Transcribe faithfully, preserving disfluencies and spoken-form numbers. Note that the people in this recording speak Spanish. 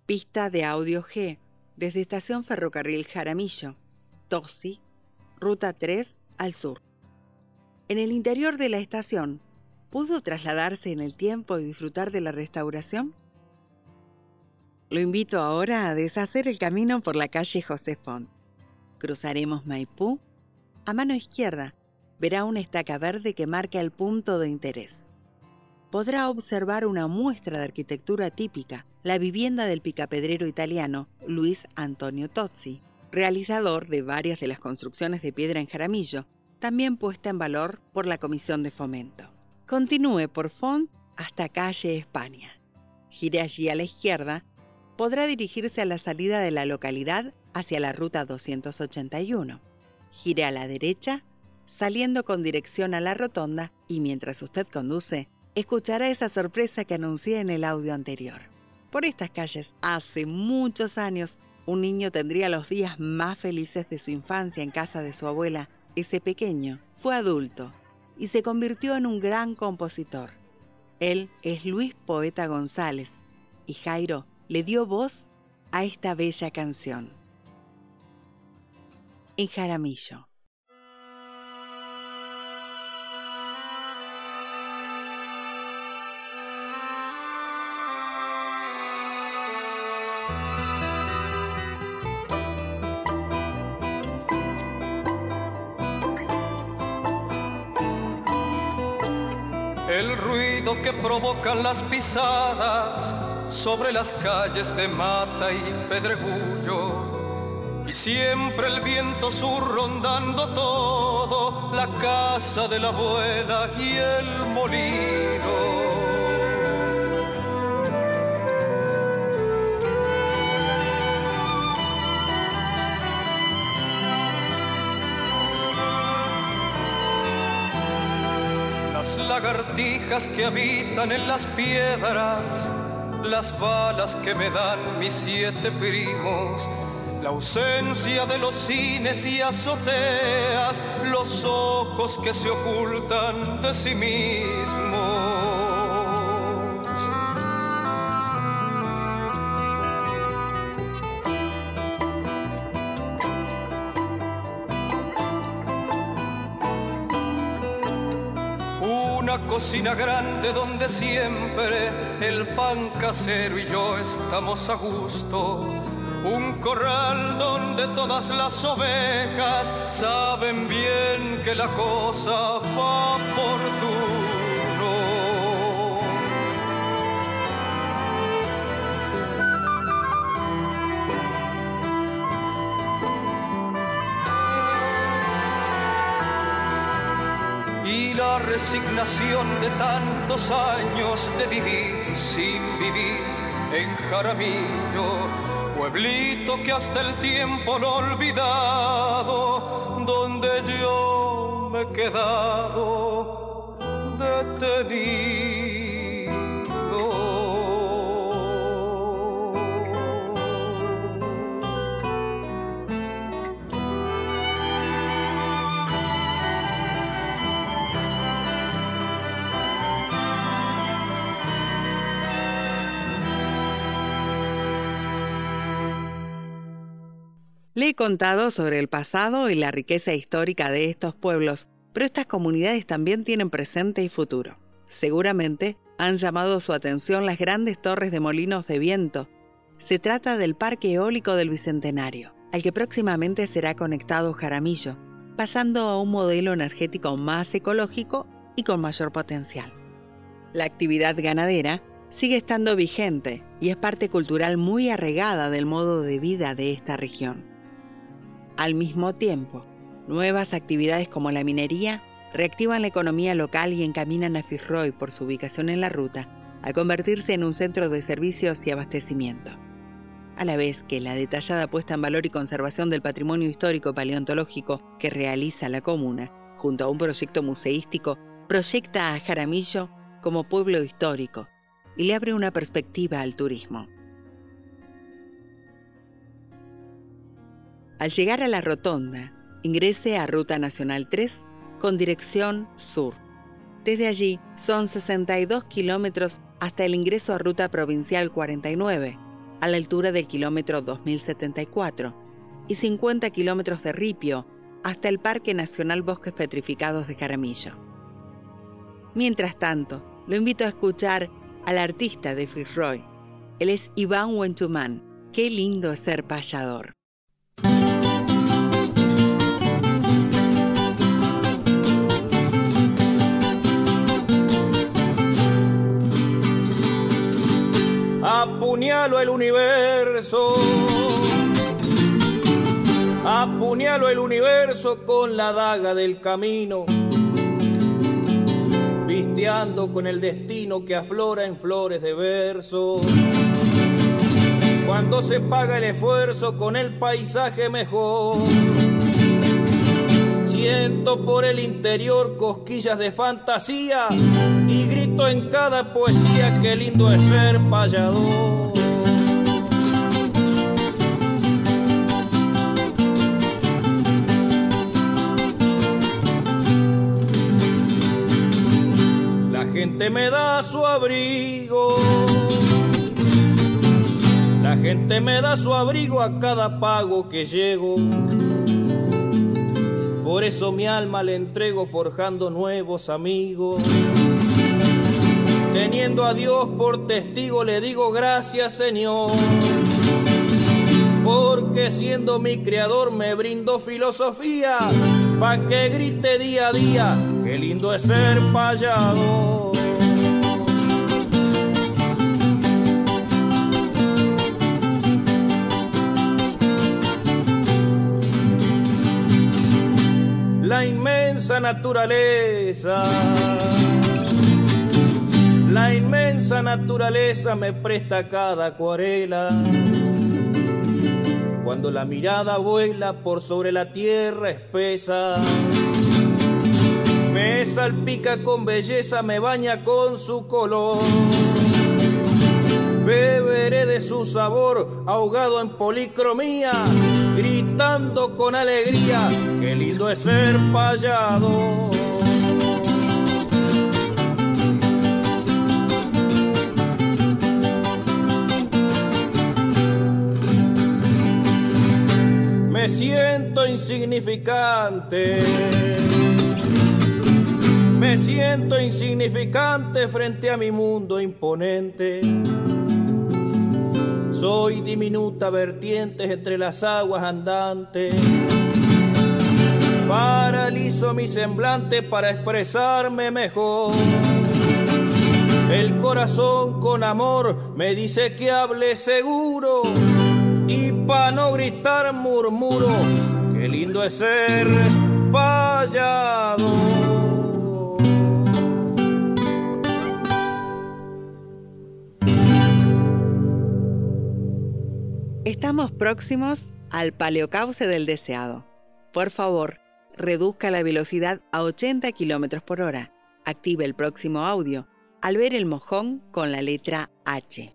Pista de audio G, desde Estación Ferrocarril Jaramillo, Tossi, Ruta tres al sur. En el interior de la estación, ¿pudo trasladarse en el tiempo y disfrutar de la restauración? Lo invito ahora a deshacer el camino por la calle José Font. Cruzaremos Maipú. A mano izquierda, verá una estaca verde que marca el punto de interés. Podrá observar una muestra de arquitectura típica, la vivienda del picapedrero italiano Luis Antonio Tozzi, realizador de varias de las construcciones de piedra en Jaramillo, también puesta en valor por la Comisión de Fomento. Continúe por Font hasta calle España. Gire allí a la izquierda, podrá dirigirse a la salida de la localidad hacia la ruta doscientos ochenta y uno. Gire a la derecha, saliendo con dirección a la rotonda, y mientras usted conduce, escuchará esa sorpresa que anuncié en el audio anterior. Por estas calles, hace muchos años, un niño tendría los días más felices de su infancia en casa de su abuela. Ese pequeño fue adulto y se convirtió en un gran compositor. Él es Luis Poeta González, y Jairo le dio voz a esta bella canción. En Jaramillo. El ruido que provocan las pisadas sobre las calles de Mata y Pedregullo, y siempre el viento sur rondando todo, la casa de la abuela y el molino. Lagartijas que habitan en las piedras, las balas que me dan mis siete primos, la ausencia de los cines y azoteas, los ojos que se ocultan de sí mismos. Una cocina grande donde siempre el pan casero y yo estamos a gusto. Un corral donde todas las ovejas saben bien que la cosa va por turno. Y la resignación de tantos años de vivir sin vivir en Jaramillo, pueblito que hasta el tiempo lo olvidado, donde yo me he quedado detenido. Le he contado sobre el pasado y la riqueza histórica de estos pueblos, pero estas comunidades también tienen presente y futuro. Seguramente han llamado su atención las grandes torres de molinos de viento. Se trata del Parque Eólico del Bicentenario, al que próximamente será conectado Jaramillo, pasando a un modelo energético más ecológico y con mayor potencial. La actividad ganadera sigue estando vigente y es parte cultural muy arraigada del modo de vida de esta región. Al mismo tiempo, nuevas actividades como la minería reactivan la economía local y encaminan a Firroy, por su ubicación en la ruta, a convertirse en un centro de servicios y abastecimiento. A la vez que la detallada puesta en valor y conservación del patrimonio histórico paleontológico que realiza la comuna, junto a un proyecto museístico, proyecta a Jaramillo como pueblo histórico y le abre una perspectiva al turismo. Al llegar a la rotonda, ingrese a Ruta Nacional tres con dirección sur. Desde allí son sesenta y dos kilómetros hasta el ingreso a Ruta Provincial cuarenta y nueve, a la altura del kilómetro dos mil setenta y cuatro, y cincuenta kilómetros de ripio hasta el Parque Nacional Bosques Petrificados de Jaramillo. Mientras tanto, lo invito a escuchar al artista de Fitzroy. Él es Iván Huenchumán. Qué lindo es ser payador. Apuñalo el universo, apuñalo el universo con la daga del camino, visteando con el destino que aflora en flores de verso. Cuando se paga el esfuerzo con el paisaje mejor, siento por el interior cosquillas de fantasía y grito en cada poesía qué lindo es ser payador. La gente me da su abrigo, la gente me da su abrigo a cada pago que llego. Por eso mi alma le entrego forjando nuevos amigos. Teniendo a Dios por testigo le digo gracias, Señor, porque siendo mi creador me brindó filosofía pa' que grite día a día qué lindo es ser payador. La inmensa naturaleza, la inmensa naturaleza me presta cada acuarela. Cuando la mirada vuela por sobre la tierra espesa, me salpica con belleza, me baña con su color. Beberé de su sabor, ahogado en policromía, gritando con alegría, qué lindo es ser payador. Me siento insignificante, me siento insignificante frente a mi mundo imponente. Soy diminuta vertiente entre las aguas andantes. Paralizo mi semblante para expresarme mejor. El corazón con amor me dice que hable seguro, y pa' no gritar murmuro, qué lindo es ser payador. Estamos próximos al paleocauce del deseado. Por favor, reduzca la velocidad a ochenta kilómetros por hora. Active el próximo audio al ver el mojón con la letra H.